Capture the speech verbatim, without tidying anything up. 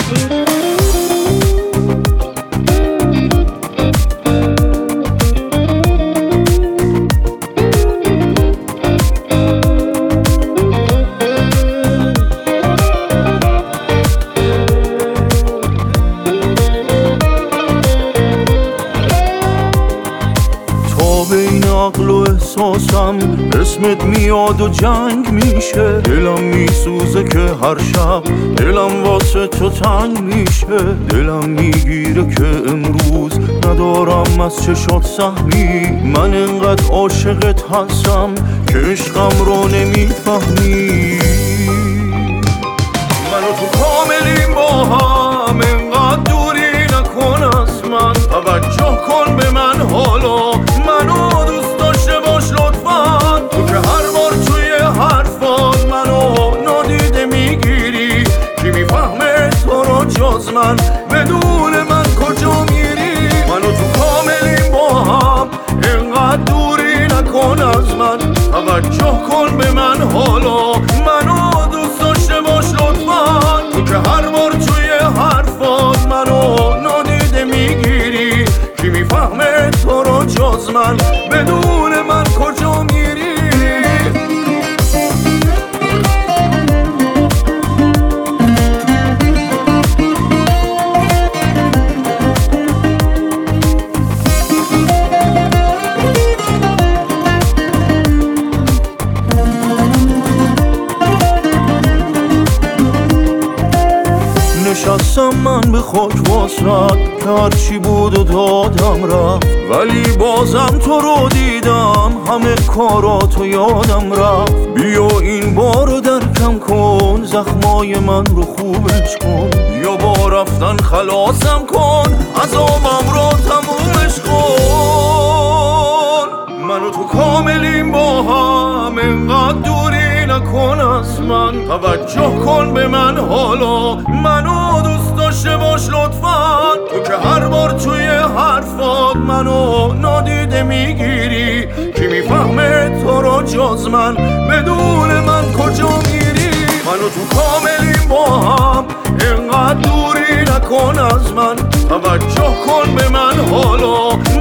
بین عقل و احساسم اسمت میاد و جنگ میشه، دلم میسوزه که هر شب دلم واسه تو تنگ میشه، دلم میگیره که امروز ندارم از چشات سهمی، من انقدر عاشقت هستم که عشقم رو نمیفهمی. من و تو کاملیم با هم، انقدر دوری نکن از من، توجه کن به من حالا، منو دوست داشته باش لطفا. تو که هر بار توی حرفات منو نادیده میگیری، کی میفهمه تو رو جز من، بدون من کجا میری؟ من و تو کاملیم با هم، انقدر دوری نکن از من، توجه کن به من حالا، منو دوست داشته باش لطفا. تو که هر بار توی حرفات منو نادیده میگیری، کی میفهمه تو رو جز من، بدون من کجا میری؟ نشستم من به خاک واسد که هرچی بود و دادم رفت، ولی بازم تو رو دیدم همه کاراتو یادم رفت. بیا این بارو درکم کن، زخمای من رو خوبش کن، یا با رفتن خلاصم کن، عذابم رو تمومش کن. من و تو کاملیم با هم، انقدر دوری نکن از من، توجه کن به من حالا، منو دوست داشته باش لطفا. تو که هر بار توی حرفات منو نادیده میگیری، کی میفهمه تو رو جز من، بدون من کجا میری؟ من و تو کاملیم با هم، انقدر دوری نکن از من، توجه کن به من حالا،